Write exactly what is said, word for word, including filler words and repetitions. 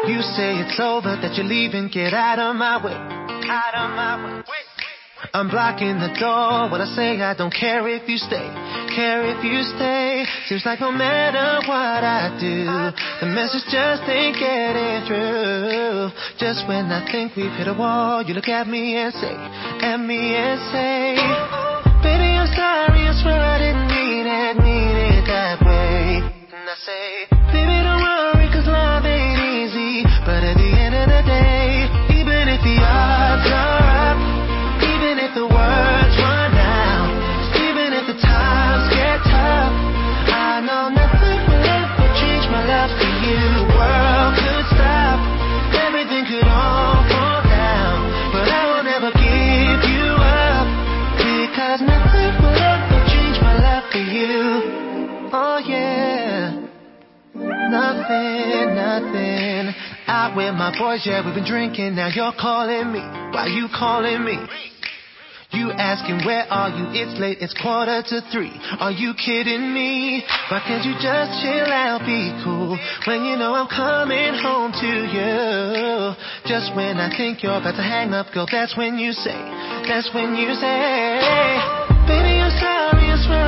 You say it's over, that you're leaving, get out of my way. Out of my way. I'm blocking the door. What I say, I don't care if you stay. Care if you stay. Seems like no matter what I do, the message just ain't getting through. Just when I think we've hit a wall, you look at me and say, at me and say, baby, I'm sorry, I swear I didn't mean it, mean it that way. And I say, baby, don't worry, cause love ain't easy. But at the end of the day, even if the odds are up, even if the words run out, even if the times get tough, I know nothing will ever change my love for you. The world could stop, everything could all fall down, but I will never give you up, because nothing will ever change my love for you. Oh yeah, nothing, nothing. Out with my boys, yeah, we've been drinking, now you're calling me. Why you calling me? You asking where are you? It's late, it's quarter to three. Are you kidding me? Why can't you just chill out, be cool, when you know I'm coming home to you? Just when I think you're about to hang up, girl, that's when you say, that's when you say, baby, I'm sorry, I swear